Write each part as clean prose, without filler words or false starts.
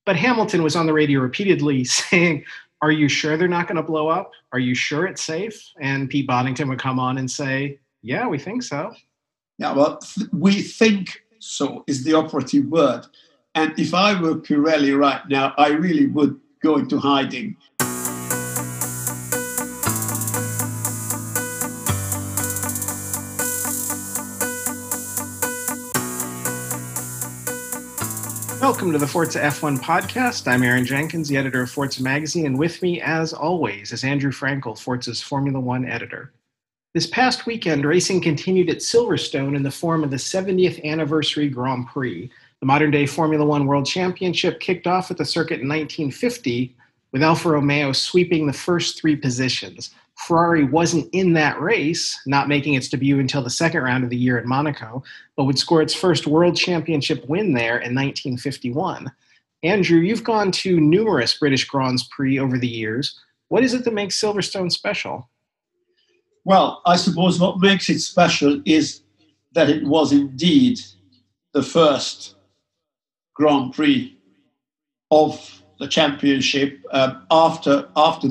But Hamilton was on the radio repeatedly saying, are you sure they're not going to blow up? Are you sure it's safe? And Pete Boddington would come on and say, yeah, we think so. Yeah, well, we think so is the operative word. And if I were Pirelli right now, I really would go into hiding. Welcome to the Forza F1 podcast. I'm Aaron Jenkins, the editor of Forza Magazine, and with me, as always, is Andrew Frankel, Forza's Formula One editor. This past weekend, racing continued at Silverstone in the form of the 70th anniversary Grand Prix. The modern-day Formula One World Championship kicked off at the circuit in 1950, with Alfa Romeo sweeping the first three positions. Ferrari wasn't in that race, not making its debut until the second round of the year at Monaco, but would score its first World Championship win there in 1951. Andrew, you've gone to numerous British Grands Prix over the years. What is it that makes Silverstone special? Well, I suppose what makes it special is that it was indeed the first Grand Prix of the championship after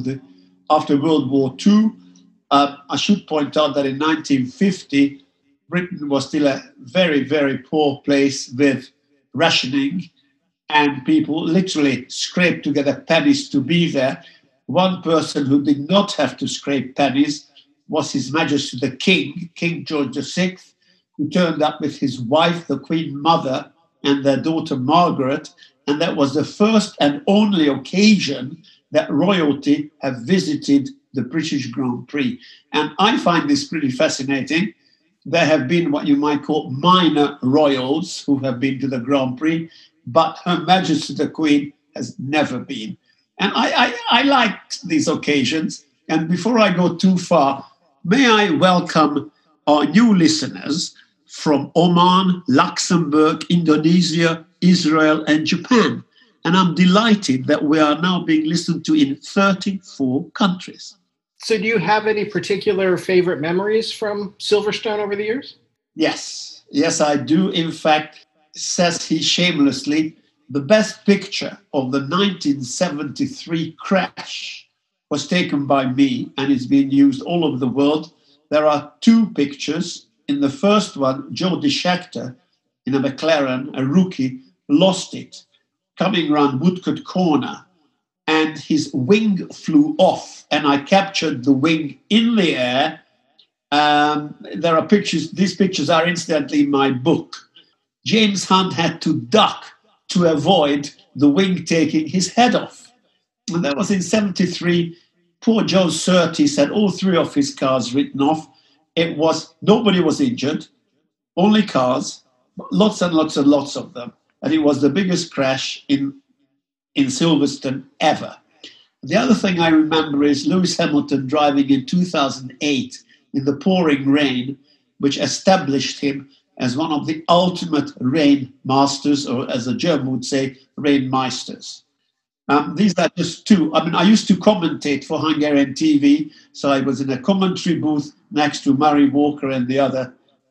World War II. I should point out that in 1950, Britain was still a very, very poor place with rationing, and people literally scraped together pennies to be there. One person who did not have to scrape pennies was His Majesty the King, King George VI, who turned up with his wife, the Queen Mother, and their daughter Margaret, and that was the first and only occasion that royalty have visited the British Grand Prix. And I find this pretty fascinating. There have been what you might call minor royals who have been to the Grand Prix, but Her Majesty the Queen has never been. And I like these occasions. And before I go too far, may I welcome our new listeners from Oman, Luxembourg, Indonesia, Israel, and Japan. And I'm delighted that we are now being listened to in 34 countries. So do you have any particular favorite memories from Silverstone over the years? Yes, I do. In fact, says he shamelessly, the best picture of the 1973 crash was taken by me and is being used all over the world. There are two pictures. In the first one, Jody Scheckter in a McLaren, a rookie, lost it coming around Woodcote Corner, and his wing flew off, and I captured the wing in the air. There are pictures. These pictures are incidentally in my book. James Hunt had to duck to avoid the wing taking his head off. And that was in 73. Poor Joe Surtees had all three of his cars written off. Nobody was injured, only cars, lots and lots and lots of them. And it was the biggest crash in Silverstone ever. The other thing I remember is Lewis Hamilton driving in 2008 in the pouring rain, which established him as one of the ultimate rain masters, or as a German would say, rain meisters. These are just two. I mean, I used to commentate for Hungarian TV, so I was in a commentary booth next to Murray Walker and the other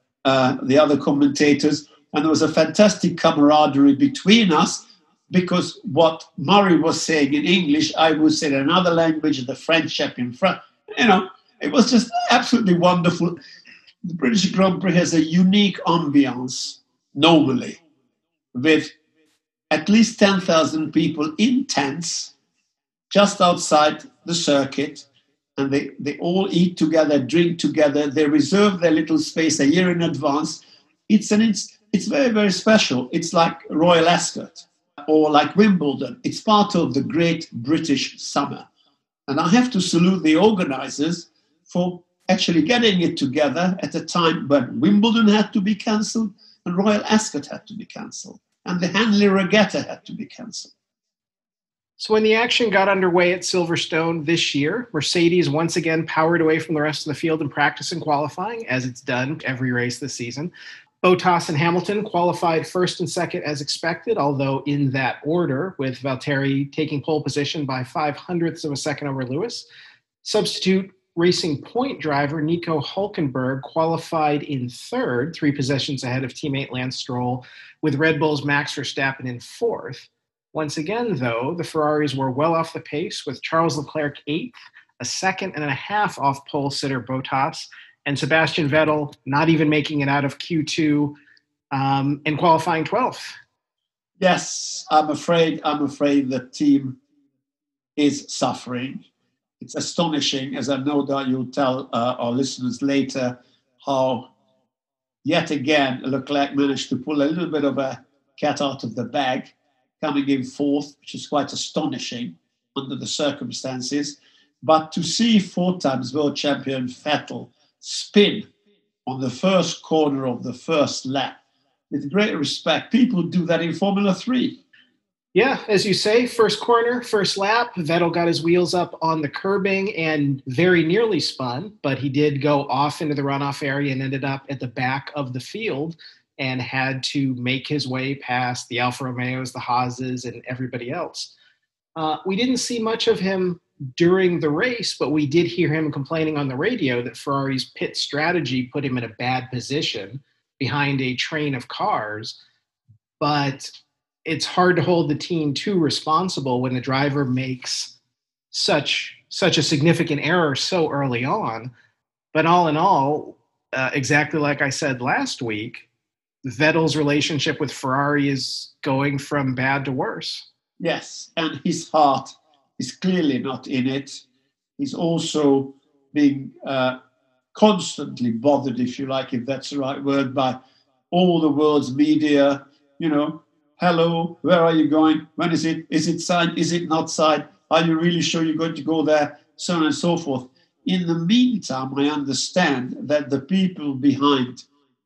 commentators, and there was a fantastic camaraderie between us, because what Murray was saying in English, I would say in another language, the French chap in France. It was just absolutely wonderful. The British Grand Prix has a unique ambience, normally, with at least 10,000 people in tents just outside the circuit, and they all eat together, drink together. They reserve their little space a year in advance. It's very, very special. It's like Royal Ascot or like Wimbledon. It's part of the great British summer. And I have to salute the organizers for actually getting it together at a time when Wimbledon had to be cancelled and Royal Ascot had to be cancelled and the Hanley Regatta had to be cancelled. So when the action got underway at Silverstone this year, Mercedes once again powered away from the rest of the field in practice and qualifying, as it's done every race this season. Bottas and Hamilton qualified first and second as expected, although in that order, with Valtteri taking pole position by 0.05 of a second over Lewis. Substitute Racing Point driver Nico Hülkenberg qualified in third, 3 positions ahead of teammate Lance Stroll, with Red Bull's Max Verstappen in fourth. Once again, though, the Ferraris were well off the pace with Charles Leclerc eighth, a second and a half off pole sitter Bottas, and Sebastian Vettel not even making it out of Q2 in qualifying 12th. Yes, I'm afraid the team is suffering. It's astonishing, as I know that you'll tell our listeners later, how yet again Leclerc managed to pull a little bit of a cat out of the bag, coming in fourth, which is quite astonishing under the circumstances. But to see four times world champion Vettel spin on the first corner of the first lap, with great respect, people do that in Formula 3. Yeah, as you say, first corner, first lap, Vettel got his wheels up on the curbing and very nearly spun, but he did go off into the runoff area and ended up at the back of the field and had to make his way past the Alfa Romeos, the Haases, and everybody else. We didn't see much of him during the race, but we did hear him complaining on the radio that Ferrari's pit strategy put him in a bad position behind a train of cars. But it's hard to hold the team too responsible when the driver makes such a significant error so early on. But all in all, exactly like I said last week, Vettel's relationship with Ferrari is going from bad to worse. Yes, and his heart is clearly not in it. He's also being constantly bothered, if you like, if that's the right word, by all the world's media, hello, where are you going? When is it? Is it signed? Is it not signed? Are you really sure you're going to go there? So on and so forth. In the meantime, I understand that the people behind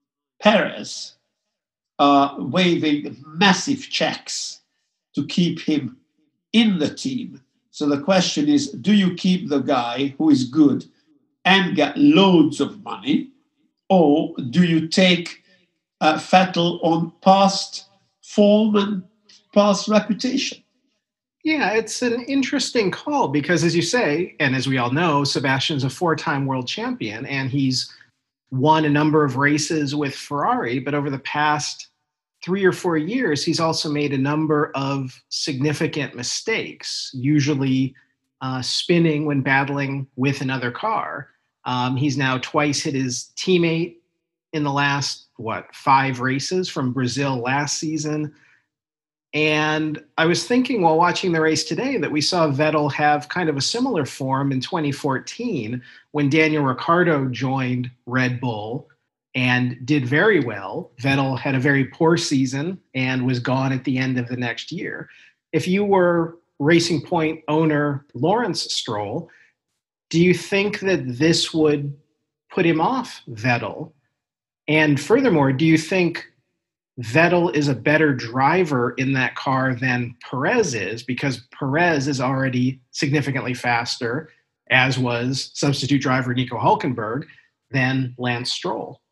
Perez are waving massive checks to keep him in the team. So the question is, do you keep the guy who is good and get loads of money, or do you take Vettel on past form and past reputation? Yeah, it's an interesting call because, as you say, and as we all know, Sebastian's a four-time world champion and he's won a number of races with Ferrari, but over the past 3 or 4 years, he's also made a number of significant mistakes, usually spinning when battling with another car. He's now twice hit his teammate in the last, 5 races from Brazil last season. And I was thinking while watching the race today that we saw Vettel have kind of a similar form in 2014 when Daniel Ricciardo joined Red Bull and did very well. Vettel had a very poor season and was gone at the end of the next year. If you were Racing Point owner Lawrence Stroll, do you think that this would put him off Vettel? And furthermore, do you think Vettel is a better driver in that car than Perez is, because Perez is already significantly faster, as was substitute driver Nico Hülkenberg, than Lance Stroll?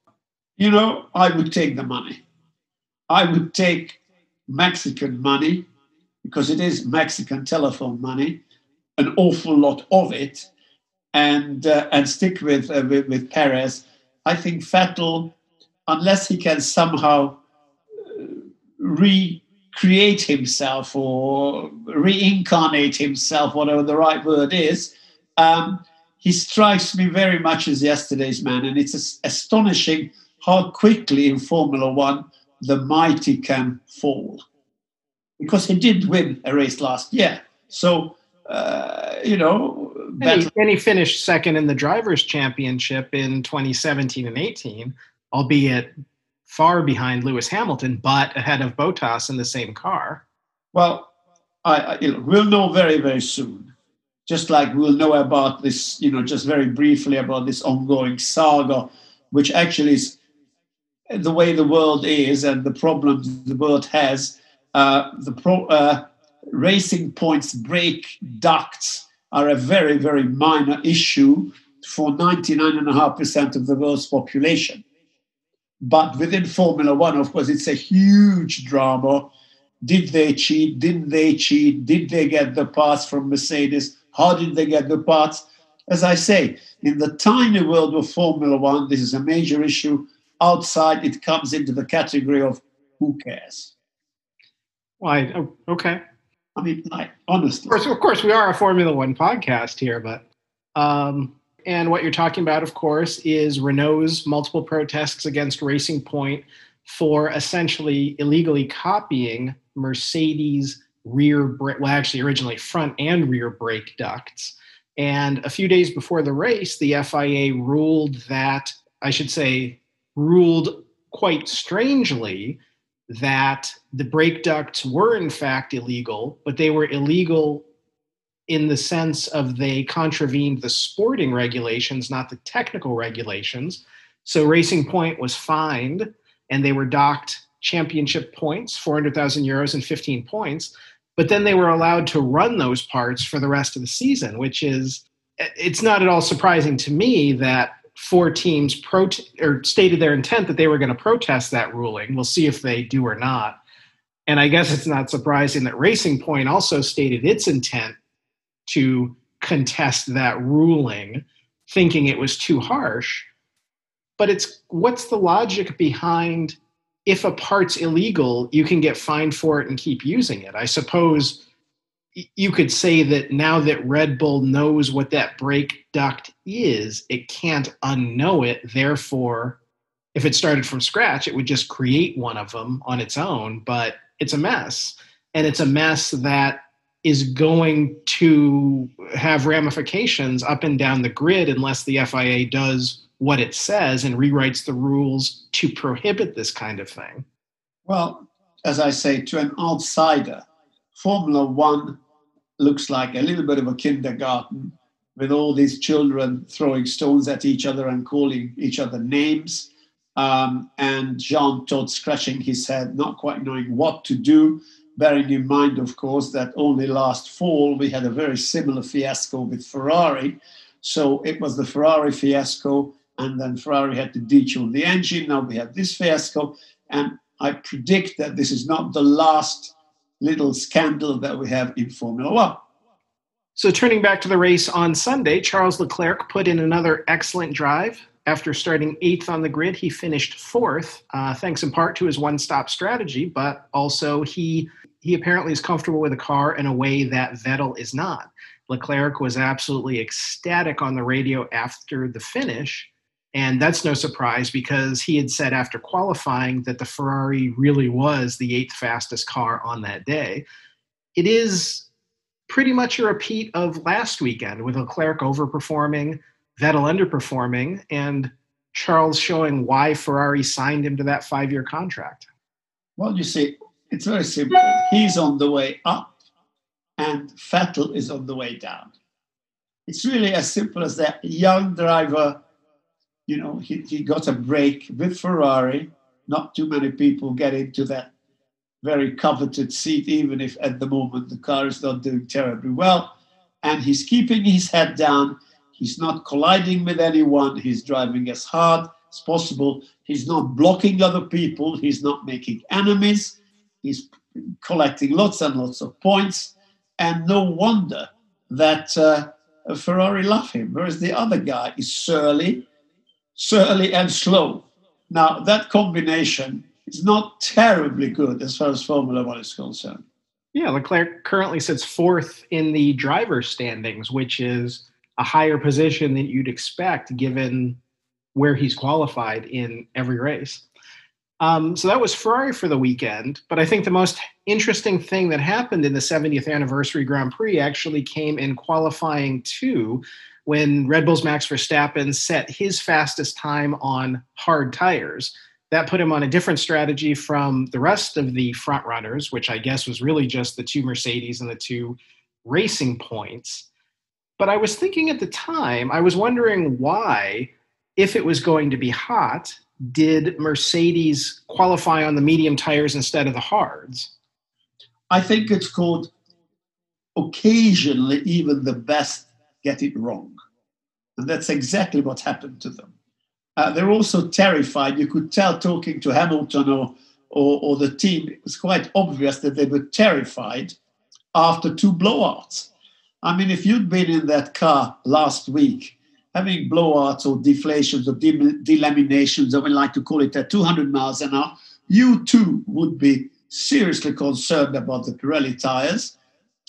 I would take the money. I would take Mexican money, because it is Mexican telephone money, an awful lot of it, and stick with Perez. I think Vettel, unless he can somehow recreate himself or reincarnate himself, whatever the right word is, he strikes me very much as yesterday's man. And it's astonishing how quickly in Formula One the mighty can fall. Because he did win a race last year. So, And he finished second in the Drivers' Championship in 2017 and 18, albeit far behind Lewis Hamilton, but ahead of Bottas in the same car. Well, we'll know very, very soon. Just like we'll know about this, just very briefly about this ongoing saga, which actually is the way the world is and the problems the world has. Racing Point's brake ducts are a very, very minor issue for 99.5% of the world's population. But within Formula One, of course, it's a huge drama. Did they cheat? Didn't they cheat? Did they get the parts from Mercedes? How did they get the parts? As I say, in the tiny world of Formula One, this is a major issue. Outside, it comes into the category of who cares? Why? Okay. I mean, like, honestly. Of course, we are a Formula One podcast here, but and what you're talking about, of course, is Renault's multiple protests against Racing Point for essentially illegally copying Mercedes' originally front and rear brake ducts. And a few days before the race, the FIA ruled quite strangely that the brake ducts were in fact illegal, but they were illegal in the sense of they contravened the sporting regulations, not the technical regulations. So Racing Point was fined and they were docked championship points, 400,000 euros and 15 points. But then they were allowed to run those parts for the rest of the season, which it's not at all surprising to me that 4 teams stated their intent that they were going to protest that ruling. We'll see if they do or not. And I guess it's not surprising that Racing Point also stated its intent to contest that ruling, thinking it was too harsh. But what's the logic behind, if a part's illegal, you can get fined for it and keep using it? I suppose you could say that now that Red Bull knows what that brake duct is, it can't unknow it. Therefore, if it started from scratch, it would just create one of them on its own. But it's a mess. And it's a mess that is going to have ramifications up and down the grid unless the FIA does what it says and rewrites the rules to prohibit this kind of thing. Well, as I say, to an outsider, Formula One looks like a little bit of a kindergarten with all these children throwing stones at each other and calling each other names. And Jean Todt scratching his head, not quite knowing what to do, bearing in mind, of course, that only last fall we had a very similar fiasco with Ferrari. So it was the Ferrari fiasco, and then Ferrari had to detune the engine. Now we have this fiasco, and I predict that this is not the last little scandal that we have in Formula One. So turning back to the race on Sunday, Charles Leclerc put in another excellent drive. After starting 8th on the grid, he finished 4th, thanks in part to his one-stop strategy, but also he apparently is comfortable with the car in a way that Vettel is not. Leclerc was absolutely ecstatic on the radio after the finish, and that's no surprise because he had said after qualifying that the Ferrari really was the 8th fastest car on that day. It is pretty much a repeat of last weekend with Leclerc overperforming, Vettel underperforming, and Charles showing why Ferrari signed him to that 5-year contract. Well, you see, it's very simple. He's on the way up and Vettel is on the way down. It's really as simple as that. Young driver, he got a break with Ferrari. Not too many people get into that very coveted seat, even if at the moment the car is not doing terribly well. And he's keeping his head down. He's not colliding with anyone. He's driving as hard as possible. He's not blocking other people. He's not making enemies. He's collecting lots and lots of points. And no wonder that Ferrari love him, whereas the other guy is surly and slow. Now, that combination is not terribly good as far as Formula One is concerned. Yeah, Leclerc currently sits 4th in the driver's standings, which is a higher position than you'd expect given where he's qualified in every race. So that was Ferrari for the weekend. But I think the most interesting thing that happened in the 70th anniversary Grand Prix actually came in qualifying 2, when Red Bull's Max Verstappen set his fastest time on hard tires. That put him on a different strategy from the rest of the front runners, which I guess was really just the 2 Mercedes and the 2 Racing Points. But I was thinking at the time, I was wondering why, if it was going to be hot, did Mercedes qualify on the medium tires instead of the hards? I think it's called occasionally even the best get it wrong. And that's exactly what happened to them. They're also terrified. You could tell talking to Hamilton or the team, it was quite obvious that they were terrified after 2 blowouts. I mean, if you'd been in that car last week, having blowouts or deflations or delaminations, I would like to call it, at 200 miles an hour, you too would be seriously concerned about the Pirelli tires.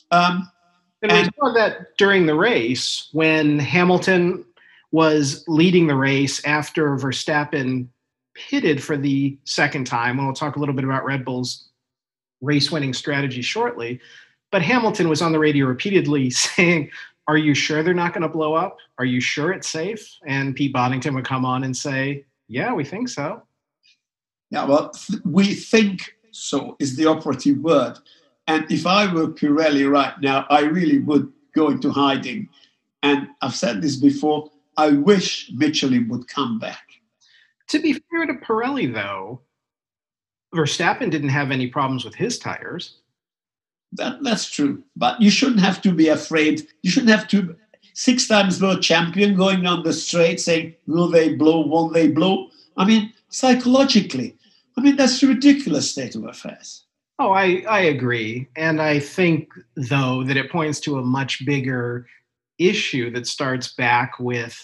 And we saw that during the race when Hamilton was leading the race after Verstappen pitted for the second time. And we'll talk a little bit about Red Bull's race-winning strategy shortly. But Hamilton was on the radio repeatedly saying, "Are you sure they're not going to blow up? Are you sure it's safe?" And Pete Boddington would come on and say, "Yeah, we think so." Yeah, well, we think so is the operative word. And if I were Pirelli right now, I really would go into hiding. And I've said this before, I wish Michelin would come back. To be fair to Pirelli, though, Verstappen didn't have any problems with his tires. That's true. But you shouldn't have to be afraid. You shouldn't have to, 6 times world champion going on the straight saying, will they blow, won't they blow? I mean, psychologically, that's a ridiculous state of affairs. Oh, I agree. And I think, though, that it points to a much bigger issue that starts back with,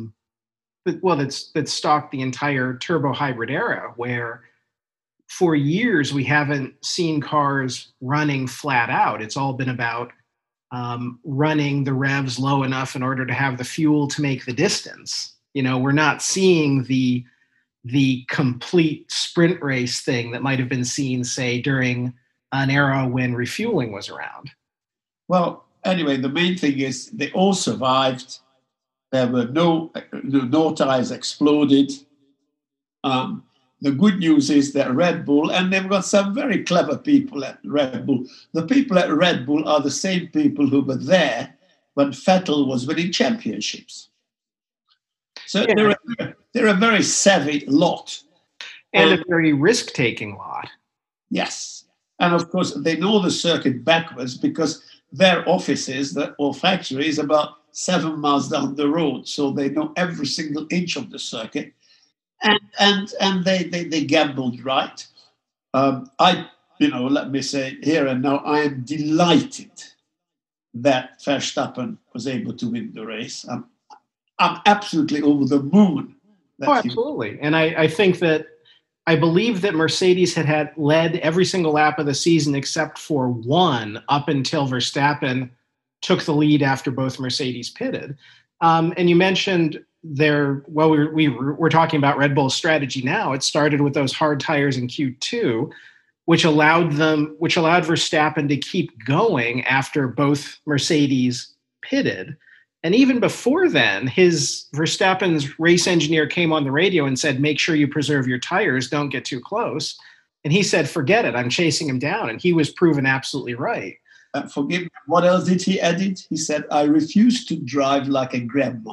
that stalked the entire turbo hybrid era, where for years we haven't seen cars running flat out. It's all been about running the revs low enough in order to have the fuel to make the distance. We're not seeing the complete sprint race thing that might have been seen, say, during an era when refueling was around. Well, anyway, the main thing is they all survived. There were no tires exploded. The good news is that Red Bull, and they've got some very clever people at Red Bull. The people at Red Bull are the same people who were there when Vettel was winning championships. So yeah. They're a very savvy lot. And a very risk-taking lot. Yes. And of course, they know the circuit backwards because their offices or factory is about 7 miles down the road. So they know every single inch of the circuit. And they gambled right. Let me say here and now, I am delighted that Verstappen was able to win the race. I'm absolutely over the moon. Absolutely. And I believe that Mercedes had led every single lap of the season except for one up until Verstappen took the lead after both Mercedes pitted. And you mentioned we're talking about Red Bull's strategy now. It started with those hard tires in Q2, which allowed Verstappen to keep going after both Mercedes pitted. And even before then, Verstappen's race engineer came on the radio and said, "Make sure you preserve your tires, don't get too close." And he said, "Forget it, I'm chasing him down." And he was proven absolutely right. Forgive me, what else did he edit? He said, "I refuse to drive like a grandma."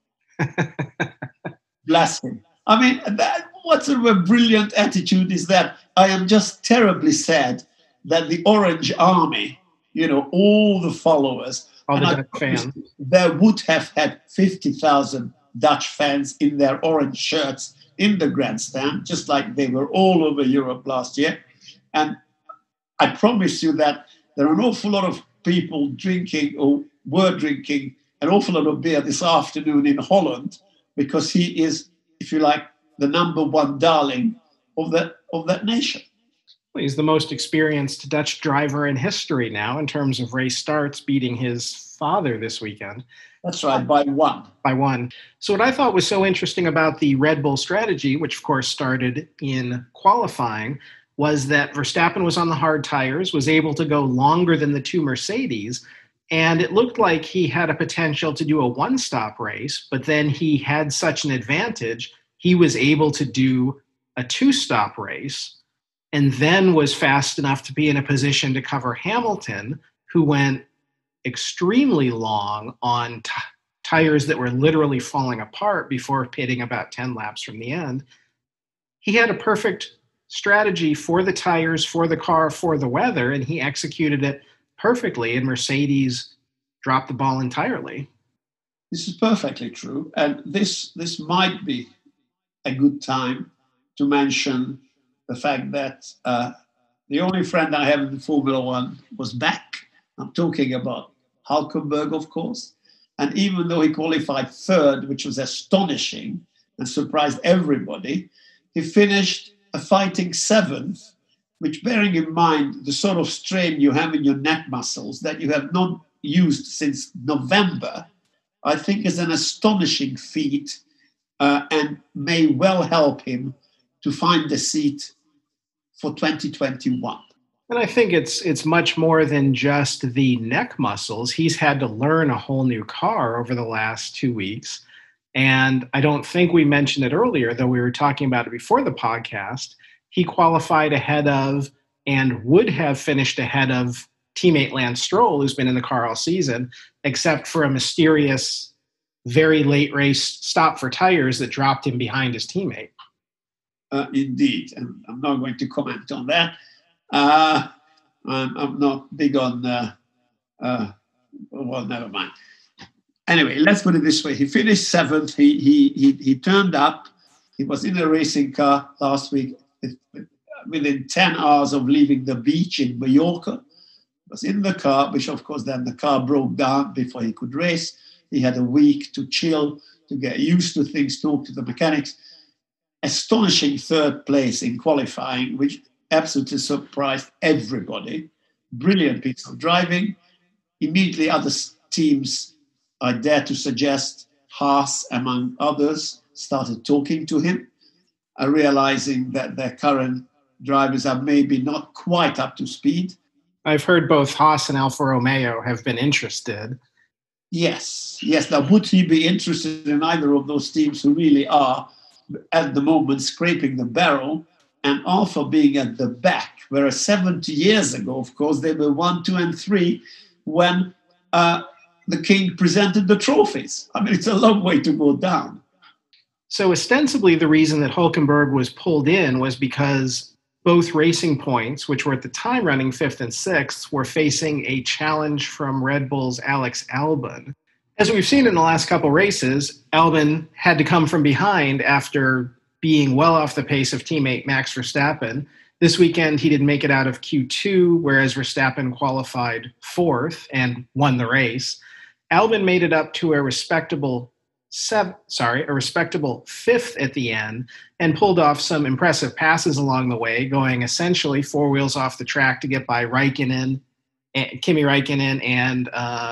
Bless him. What sort of a brilliant attitude is that? I am just terribly sad that the Orange Army, all the followers, all the Dutch fans, there would have had 50,000 Dutch fans in their orange shirts in the grandstand, just like they were all over Europe last year. And I promise you that there are an awful lot of people drinking or were drinking an awful lot of beer this afternoon in Holland because he is, if you like, the number one darling of that nation. Well, he's the most experienced Dutch driver in history now in terms of race starts, beating his father this weekend. That's right, by one. So what I thought was so interesting about the Red Bull strategy, which of course started in qualifying, was that Verstappen was on the hard tires, was able to go longer than the two Mercedes, and it looked like he had a potential to do a one-stop race, but then he had such an advantage, he was able to do a two-stop race, and then was fast enough to be in a position to cover Hamilton, who went extremely long on tires that were literally falling apart before pitting about 10 laps from the end. He had a perfect strategy for the tires, for the car, for the weather, and he executed it perfectly, and Mercedes dropped the ball entirely. This is perfectly true, and this might be a good time to mention the fact that the only friend I have in the Formula One was back. I'm talking about Hulkenberg, of course. And even though he qualified third, which was astonishing and surprised everybody, he finished a fighting seventh which, bearing in mind the sort of strain you have in your neck muscles that you have not used since November, I think is an astonishing feat and may well help him to find the seat for 2021. And I think it's much more than just the neck muscles. He's had to learn a whole new car over the last 2 weeks. And I don't think we mentioned it earlier, though we were talking about it before the podcast. He qualified ahead of and would have finished ahead of teammate Lance Stroll, who's been in the car all season, except for a mysterious, very late race stop for tires that dropped him behind his teammate. Indeed. And I'm not going to comment on that. I'm not big on, well, never mind. Anyway, let's put it this way. He finished seventh. He turned up. He was in a racing car last week within 10 hours of leaving the beach in Mallorca. He was in the car, which of course then the car broke down before he could race. He had a week to chill, to get used to things, talk to the mechanics. Astonishing third place in qualifying, which absolutely surprised everybody. Brilliant piece of driving. Immediately other teams, I dare to suggest, Haas among others, started talking to him, realizing that their current drivers are maybe not quite up to speed. I've heard both Haas and Alfa Romeo have been interested. Yes. Now, would he be interested in either of those teams who really are, at the moment, scraping the barrel, and Alfa being at the back, whereas 70 years ago, of course, they were 1, 2, and 3 when the king presented the trophies. I mean, it's a long way to go down. So ostensibly the reason that Hulkenberg was pulled in was because both Racing Points, which were at the time running 5th and 6th, were facing a challenge from Red Bull's Alex Albon. As we've seen in the last couple races, Albon had to come from behind after being well off the pace of teammate Max Verstappen. This weekend, he didn't make it out of Q2, whereas Verstappen qualified 4th and won the race. Albon made it up to a respectable 5th at the end and pulled off some impressive passes along the way, going essentially 4 wheels off the track to get by Kimi Räikkönen and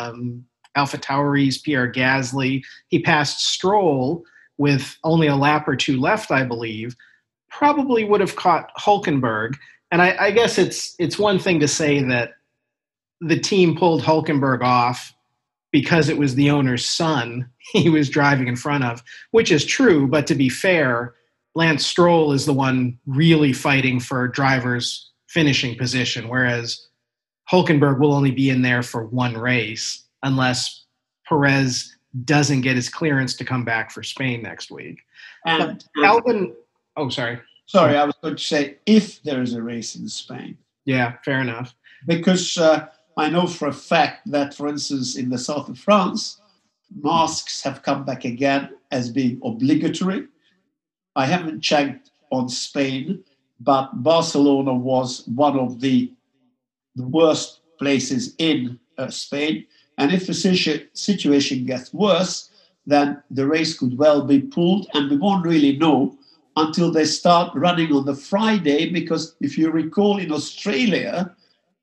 AlphaTauri's Pierre Gasly. He passed Stroll with only a lap or 2 left, I believe. Probably would have caught Hulkenberg. And I guess it's one thing to say that the team pulled Hulkenberg off because it was the owner's son he was driving in front of, which is true. But to be fair, Lance Stroll is the one really fighting for driver's finishing position, whereas Hulkenberg will only be in there for one race unless Perez doesn't get his clearance to come back for Spain next week. And Albon, oh, sorry. Sorry, I was going to say if there is a race in Spain. Yeah, fair enough. Because I know for a fact that, for instance, in the south of France, masks have come back again as being obligatory. I haven't checked on Spain, but Barcelona was one of the worst places in Spain. And if the situation gets worse, then the race could well be pulled, and we won't really know until they start running on the Friday, because if you recall in Australia,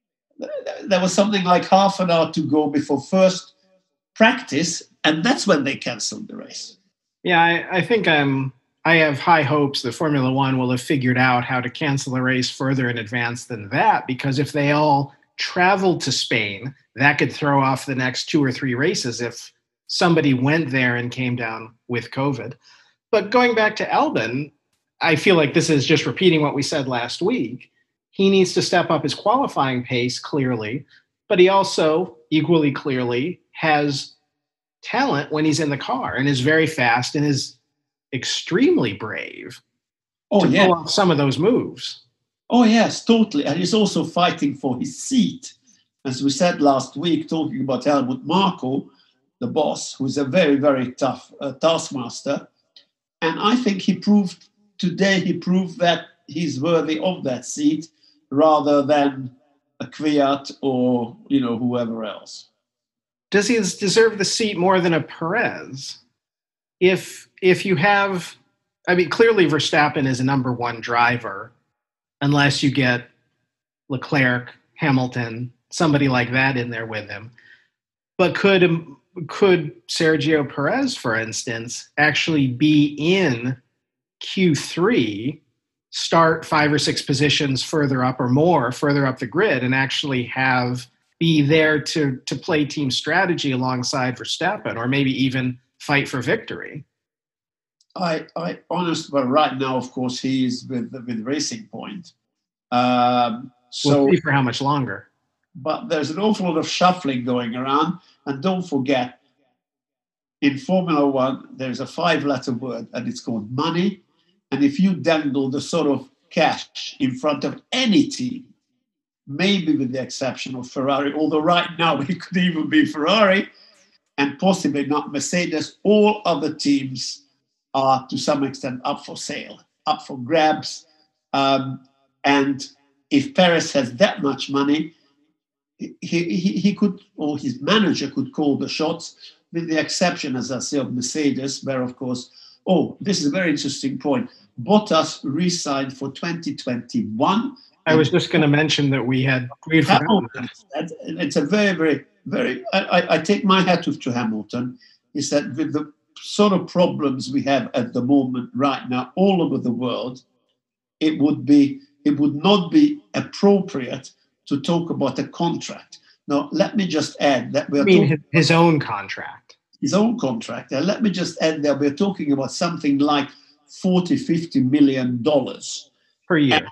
there was something like half an hour to go before first practice, and that's when they canceled the race. Yeah, I think I have high hopes that Formula One will have figured out how to cancel the race further in advance than that, because if they all traveled to Spain, that could throw off the next 2 or 3 races if somebody went there and came down with COVID. But going back to Albon, I feel like this is just repeating what we said last week. He needs to step up his qualifying pace, clearly, but he also, equally clearly, has talent when he's in the car and is very fast and is extremely brave to pull off some of those moves. Oh, yes, totally. And he's also fighting for his seat. As we said last week, talking about Helmut Marko, the boss, who's a very, very tough taskmaster. And I think he proved that he's worthy of that seat rather than a Kvyat or, whoever else. Does he deserve the seat more than a Perez? If you have, clearly Verstappen is a number one driver, unless you get Leclerc, Hamilton, somebody like that in there with him. But could Sergio Perez, for instance, actually be in Q3, start 5 or 6 positions further up or more, further up the grid, and actually be there to play team strategy alongside Verstappen, or maybe even fight for victory? I honestly, but right now, of course, he is with Racing Point. We'll see for how much longer. But there's an awful lot of shuffling going around, and don't forget, in Formula One, there's a 5-letter word, and it's called money. And if you dangle the sort of cash in front of any team, maybe with the exception of Ferrari, although right now it could even be Ferrari and possibly not Mercedes, all other teams are to some extent up for sale, up for grabs. And if Perez has that much money, he could, or his manager could call the shots, with the exception, as I say, of Mercedes, where, of course, this is a very interesting point. Bottas re-signed for 2021. I was just going to mention that we had Hamilton. It's a very, very, very. I take my hat off to Hamilton. Is that with the sort of problems we have at the moment right now all over the world, it would not be appropriate to talk about a contract. Now, let me just add that his own contract. His own contract. And let me just add that we're talking about something like $40-50 million per year.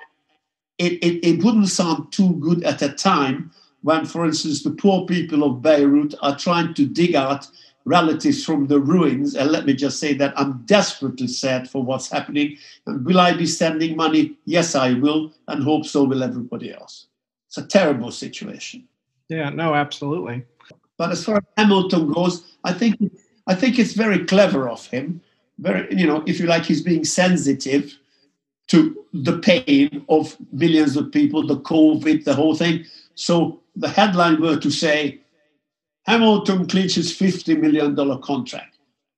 It wouldn't sound too good at a time when, for instance, the poor people of Beirut are trying to dig out relatives from the ruins. And let me just say that I'm desperately sad for what's happening. And will I be sending money? Yes, I will, and hope so will everybody else. It's a terrible situation. Yeah, no, absolutely. But as far as Hamilton goes, I think it's very clever of him. Very, if you like, he's being sensitive to the pain of millions of people, the COVID, the whole thing. So the headline were to say, Hamilton clinches $50 million contract.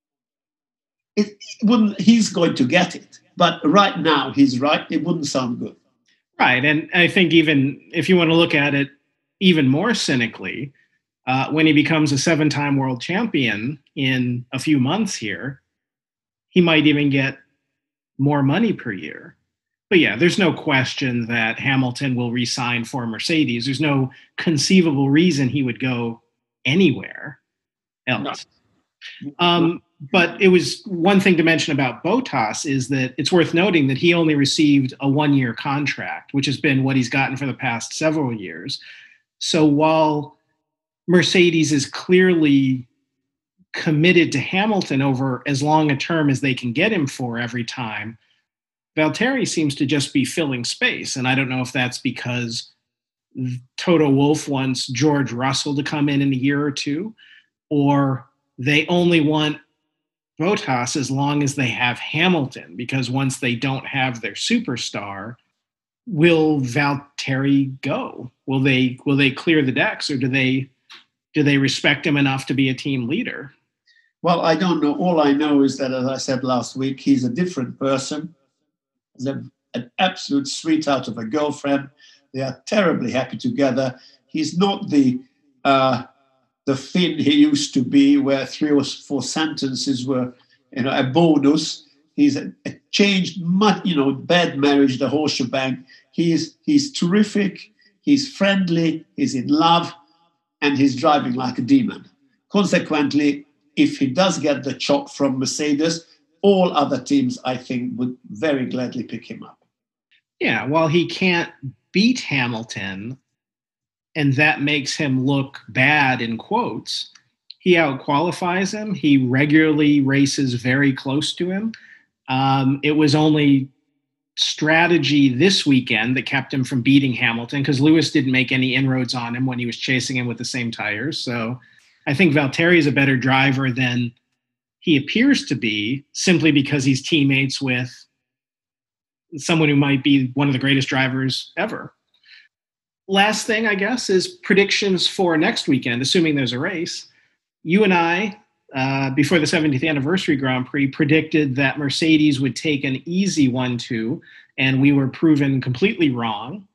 He's going to get it. But right now, he's right. It wouldn't sound good. Right. And I think even if you want to look at it even more cynically, when he becomes a 7-time world champion in a few months here, he might even get more money per year. But yeah, there's no question that Hamilton will re-sign for Mercedes. There's no conceivable reason he would go anywhere else. No. But it was one thing to mention about Bottas is that it's worth noting that he only received a 1-year contract, which has been what he's gotten for the past several years. So while Mercedes is clearly committed to Hamilton over as long a term as they can get him for every time, Valtteri seems to just be filling space. And I don't know if that's because Toto Wolff wants George Russell to come in a year or two, or they only want Bottas as long as they have Hamilton, because once they don't have their superstar, will Valtteri go? Will they clear the decks, or do they respect him enough to be a team leader? Well, I don't know. All I know is that, as I said last week, he's a different person. He's an absolute sweetheart of a girlfriend. They are terribly happy together. He's not the Finn he used to be, where 3 or 4 sentences were, a bonus. He's a changed, bad marriage, the whole shebang. He's terrific. He's friendly. He's in love, and he's driving like a demon. Consequently, if he does get the chop from Mercedes, all other teams, I think, would very gladly pick him up. Yeah, well, he can't beat Hamilton, and that makes him look bad in quotes. He outqualifies him. He regularly races very close to him. It was only strategy this weekend that kept him from beating Hamilton, because Lewis didn't make any inroads on him when he was chasing him with the same tires. So I think Valtteri is a better driver than he appears to be, simply because he's teammates with someone who might be one of the greatest drivers ever. Last thing, I guess, is predictions for next weekend, assuming there's a race. You and I, before the 70th anniversary Grand Prix, predicted that Mercedes would take an easy 1-2, and we were proven completely wrong.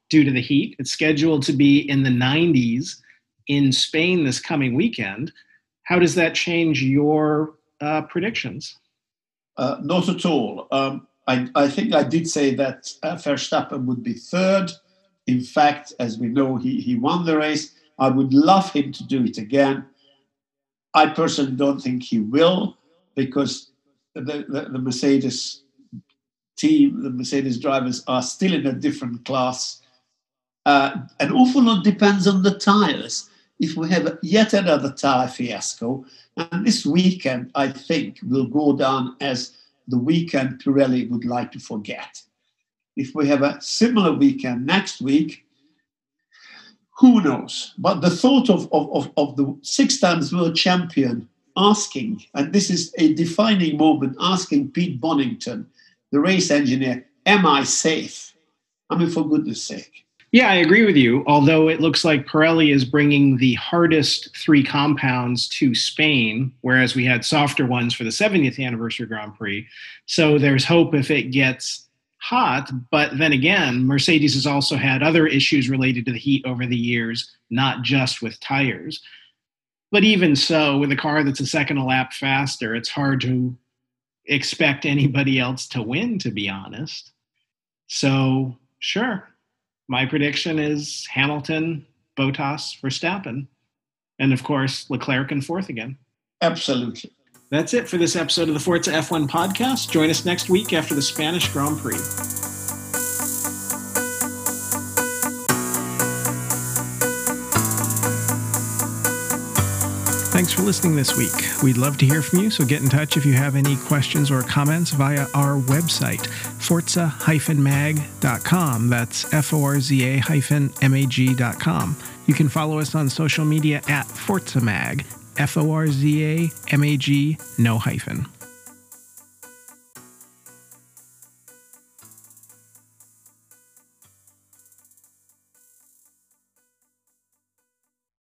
due to the heat. It's scheduled to be in the 90s in Spain this coming weekend. How does that change your predictions? Not at all. I think I did say that Verstappen would be third. In fact, as we know, he won the race. I would love him to do it again. I personally don't think he will, because the Mercedes team, the Mercedes drivers are still in a different class. An awful lot depends on the tyres. If we have yet another tyre fiasco, and this weekend, I think, will go down as the weekend Pirelli would like to forget. If we have a similar weekend next week, who knows? But the thought of the 6 times world champion asking, and this is a defining moment, asking Pete Bonington, the race engineer, am I safe? I mean, for goodness sake. Yeah, I agree with you, although it looks like Pirelli is bringing the hardest 3 compounds to Spain, whereas we had softer ones for the 70th anniversary Grand Prix. So there's hope if it gets hot. But then again, Mercedes has also had other issues related to the heat over the years, not just with tires. But even so, with a car that's a second a lap faster, it's hard to expect anybody else to win, to be honest. So, sure. My prediction is Hamilton, Bottas, Verstappen, and of course, Leclerc in 4th again. Absolutely. That's it for this episode of the Forza F1 podcast. Join us next week after the Spanish Grand Prix. Thanks for listening this week. We'd love to hear from you, so get in touch if you have any questions or comments via our website, forza-mag.com. That's forza-mag.com. You can follow us on social media at ForzaMag, FORZAMAG, no hyphen.